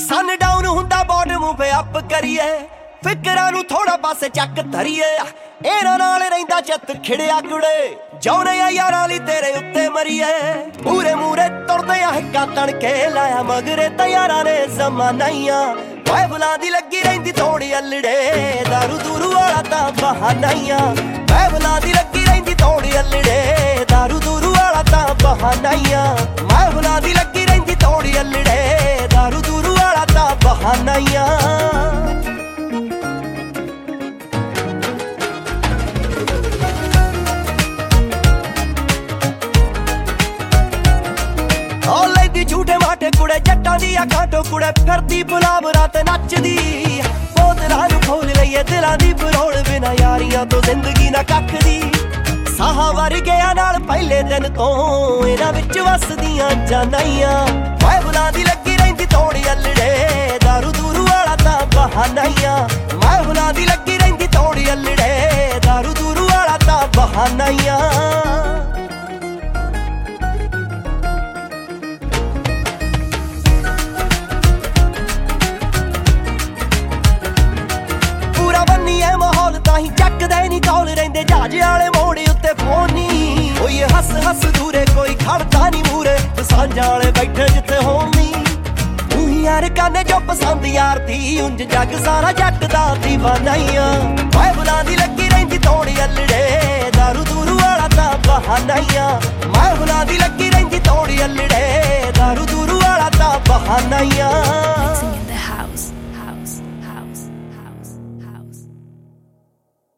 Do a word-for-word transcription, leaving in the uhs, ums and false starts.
सन down हुंदा bottom पे up करिए फिकरां नूं थोड़ा पासे चक धरीए इन्हां नाल रहिंदा चित खिड़िया कुड़े जौने आ यारां लई तेरे उत्ते मरीए मूरे मूरे तुरदे आ हिक्का तड़के लाया मगरे तैयारां ने जमानाइयां बैबलां दी लगी रहिंदी थोड़ी अल्लड़े दारू दूरू वाला तां बहानाइयां बैबलां दी लगी रहिंदी थोड़ी अल्लड़े दारू दूरू वाला तां बहानाइयां बैबलां दी लगी रहिंदी थोड़ी अल्लड़े दारू दूरू वाला तां बहानाइयां झूठे माटे कुड़े जट्टां दी अखां कुड़े फिरदी गुलाम रात नचदी बोतलां नूं खोल लईए दिलां दी परोल बिना यारियां तो जिंदगी ना कख दी साहां वर्गियां नाल पहले दिन तो इन्हां विच वसदियां जानाइयां बैबलां दी लगी रहिंदी थोड़ी अल्लड़े दारू दूरू वाला तां बहानाइयां बैबलां दी लगी रहिंदी थोड़ी अल्लड़े दारू दूरू वाला तां बहानाइयां चकदे नी कौल रहिंदे जहाज वाले मोड़ उत्ते फोनी कोई हस हस दूरे कोई खड़दा नी मूरे सांझा वाले बैठे जिथे होनी तू यार काने जो पसंद यार दी उंज जग सारा जट दा दीवानाइयां बैबलां